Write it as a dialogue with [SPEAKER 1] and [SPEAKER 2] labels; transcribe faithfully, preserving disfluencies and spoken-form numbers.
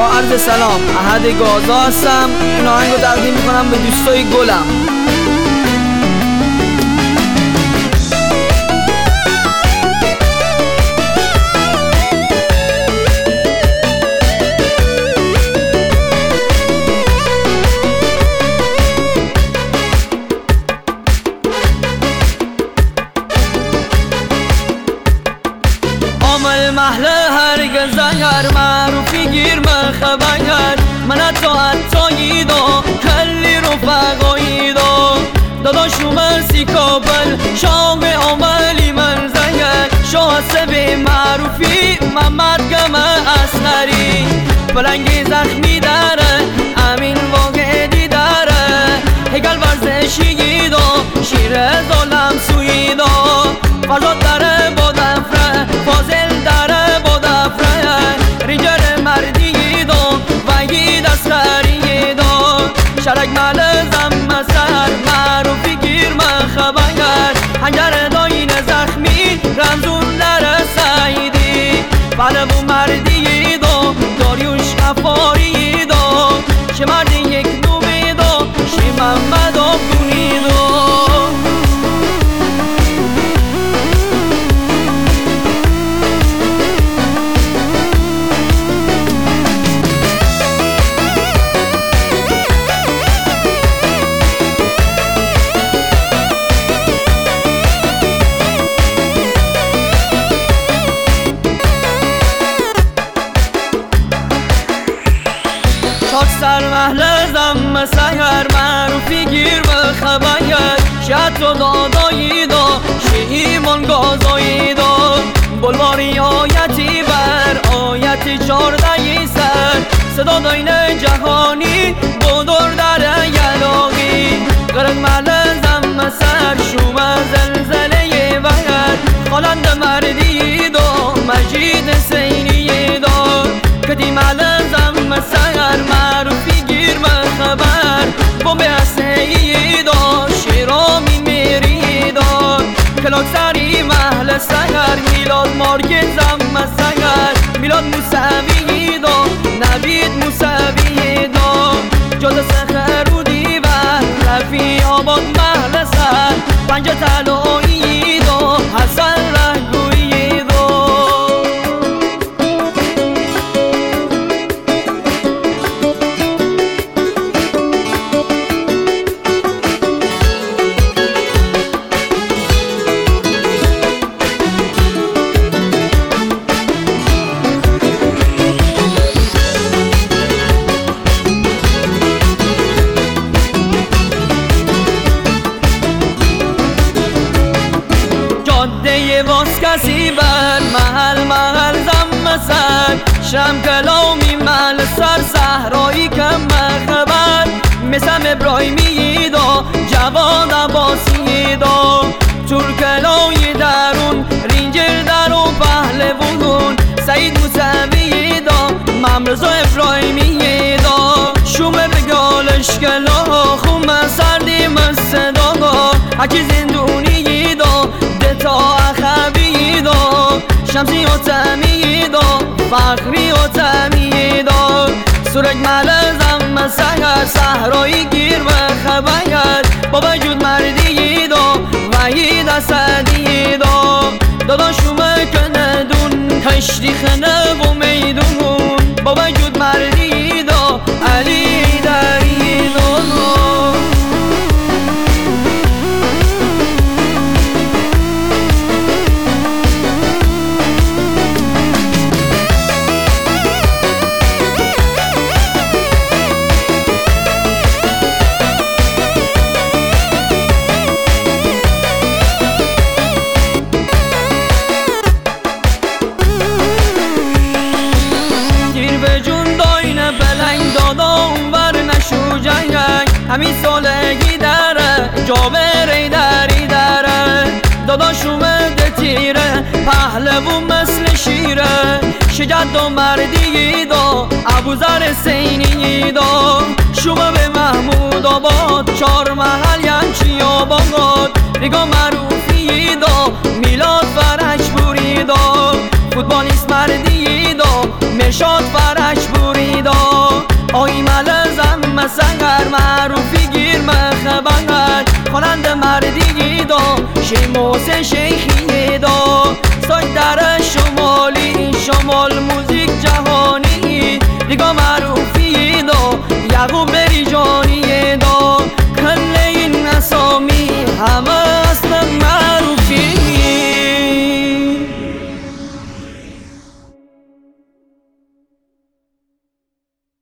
[SPEAKER 1] با عرض سلام، احد گازا هستم. این آهنگ رو تقدیم میکنم به دوستای گلم.
[SPEAKER 2] محله هرگز اگر معروفی گیر من خبر من تو حتی دو کلی رفقایی دو داداشو مرسی کابل شاق عملی من زنگ شاه سبه معروفی محمد گم اصغری پلنگی زخمی داره امین واقعی داره هگل ورزشی دو شیر ظلم سوی دو فرزاد داره با دفره فاضل داره با دفره رینجر مردی دو وگی دستری دو شرک مال زم سر معروفی گیر من خبر هنگر داین زخمی رمزون در سعیدی بله بو مردی دو داریوش غفاری دو چه مردی یک نومی دو چه محمد آبونی دو سر محله زم سهر معروفی گیر و خبر شد و دادایی دو شیمان گازایی دو بلواری آیتی بر آیتی چاردهی سر صدا داین جهانی بودور در یلاقی گرد محله زم سر شوم زلزله وحر خالند مردی دو مجید سینی دو کدی محله زم سهر معروفی گیر من خبر بوم حسنی دار شیرامی میری دار کلاک سری محل سهر میلاد مارکت زم سهر میلاد موسوی دار نبید موسوی دار جاده سخر و دیور رفی آباد محل سر پنج تلایی دار حسن رهگویی دار باز کسی بر محل محل زم سر شم کلامی محل سر صحرایی کم خبر مثل ابراهیمی دا جواد عباسی دا ترکلای درون رینجر در و پهلوون سعید موسوی دا ممرزا ابراهیمی دا شومه بگالش کلا خوم سردی مصدا حکی زندونی دا دتا اخبی دا شمسی و تمی دا فخری و تمی دا سرک ملزم سهر صحرایی گیر و خبر با وجود مردی دا وحید اسدی دا داداشو مکنه دون کشتی خنه و میدون با وجود مردی دا علی دری دا همین سالگی داره جابری دری داره داداشو مده تیره پهلوون مثل شیره شجد و مردی دا ابوذر سینی دا شما به محمود آباد چار محل ینچی آباد نگاه معروفی دا میلاد فرش بوری دا فوتبالیست مردی دا مرشاد فرش بوری دا خواننده مردی دا شیموس شیخی دا سای در شمالی شمال موزیک